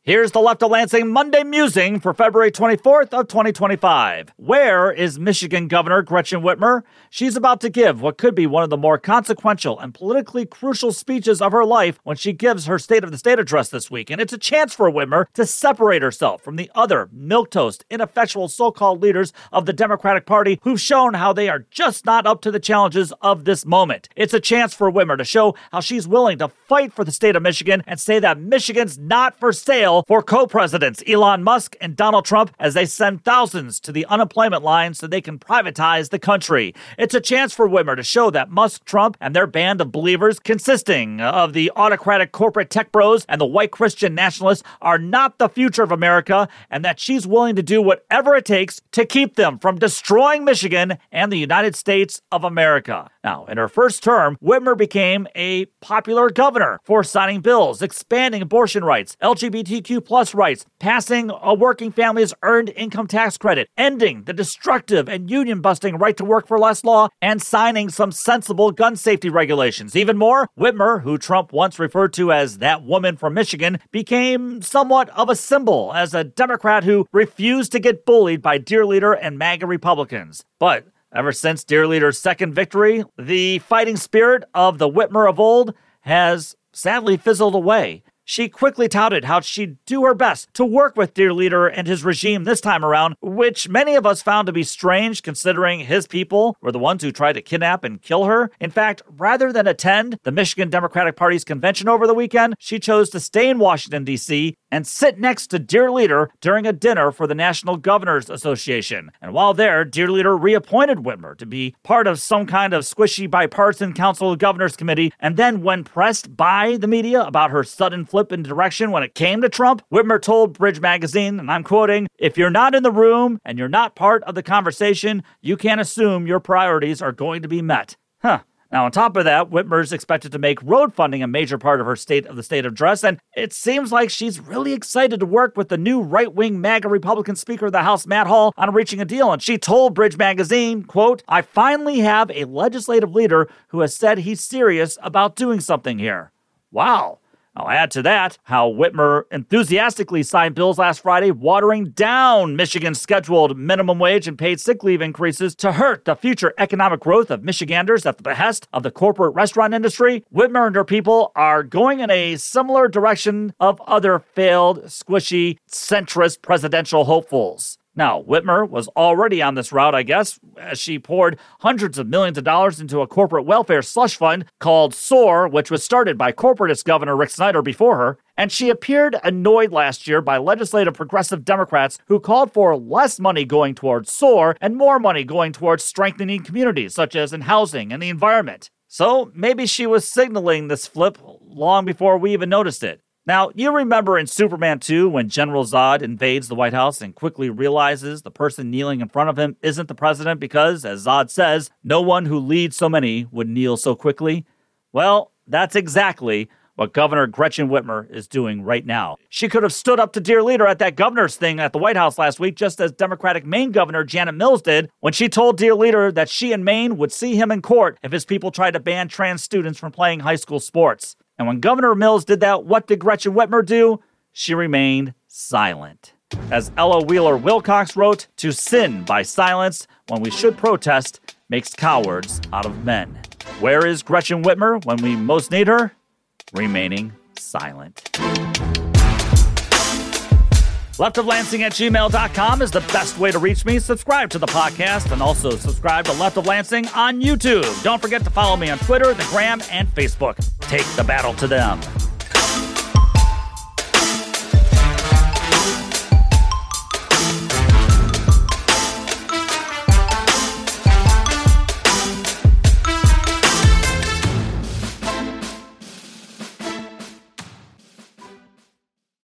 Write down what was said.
Here's the Left of Lansing Monday Musing for February 24th of 2025. Where is Michigan Governor Gretchen Whitmer? She's about to give what could be one of the more consequential and politically crucial speeches of her life when she gives her State of the State address this week. And it's a chance for Whitmer to separate herself from the other milquetoast, ineffectual so-called leaders of the Democratic Party who've shown how they are just not up to the challenges of this moment. It's a chance for Whitmer to show how she's willing to fight for the state of Michigan and say that Michigan's not for sale for co-presidents Elon Musk and Donald Trump as they send thousands to the unemployment line so they can privatize the country. It's a chance for Whitmer to show that Musk, Trump, and their band of believers, consisting of the autocratic corporate tech bros and the white Christian nationalists, are not the future of America, and that she's willing to do whatever it takes to keep them from destroying Michigan and the United States of America. Now, in her first term, Whitmer became a popular governor for signing bills, expanding abortion rights, LGBTQ plus rights, passing a working family's earned income tax credit, ending the destructive and union-busting right to work for less law, and signing some sensible gun safety regulations. Even more, Whitmer, who Trump once referred to as that woman from Michigan, became somewhat of a symbol as a Democrat who refused to get bullied by Dear Leader and MAGA Republicans. But ever since Dear Leader's second victory, the fighting spirit of the Whitmer of old has sadly fizzled away. She quickly touted how she'd do her best to work with Dear Leader and his regime this time around, which many of us found to be strange considering his people were the ones who tried to kidnap and kill her. In fact, rather than attend the Michigan Democratic Party's convention over the weekend, she chose to stay in Washington, D.C. and sit next to Dear Leader during a dinner for the National Governors Association. And while there, Dear Leader reappointed Whitmer to be part of some kind of squishy bipartisan Council of Governors committee, and then when pressed by the media about her sudden flip in direction when it came to Trump, Whitmer told Bridge Magazine, and I'm quoting, "If you're not in the room and you're not part of the conversation, you can't assume your priorities are going to be met." Now, on top of that, Whitmer's expected to make road funding a major part of her State of the State address, and it seems like she's really excited to work with the new right-wing MAGA Republican Speaker of the House, Matt Hall, on reaching a deal. And she told Bridge Magazine, quote, "I finally have a legislative leader who has said he's serious about doing something here." Wow. I'll add to that how Whitmer enthusiastically signed bills last Friday watering down Michigan's scheduled minimum wage and paid sick leave increases to hurt the future economic growth of Michiganders at the behest of the corporate restaurant industry. Whitmer and her people are going in a similar direction of other failed, squishy, centrist presidential hopefuls. Now, Whitmer was already on this route, I guess, as she poured hundreds of millions of dollars into a corporate welfare slush fund called SOAR, which was started by corporatist Governor Rick Snyder before her. And she appeared annoyed last year by legislative progressive Democrats who called for less money going towards SOAR and more money going towards strengthening communities, such as in housing and the environment. So maybe she was signaling this flip long before we even noticed it. Now, you remember in Superman 2 when General Zod invades the White House and quickly realizes the person kneeling in front of him isn't the president because, as Zod says, no one who leads so many would kneel so quickly? Well, that's exactly what Governor Gretchen Whitmer is doing right now. She could have stood up to Dear Leader at that governor's thing at the White House last week, just as Democratic Maine Governor Janet Mills did when she told Dear Leader that she and Maine would see him in court if his people tried to ban trans students from playing high school sports. And when Governor Mills did that, what did Gretchen Whitmer do? She remained silent. As Ella Wheeler Wilcox wrote, "To sin by silence when we should protest makes cowards out of men." Where is Gretchen Whitmer when we most need her? Remaining silent. leftoflansing@gmail.com is the best way to reach me. Subscribe to the podcast and also subscribe to Left of Lansing on YouTube. Don't forget to follow me on Twitter, the Gram, and Facebook. Take the battle to them.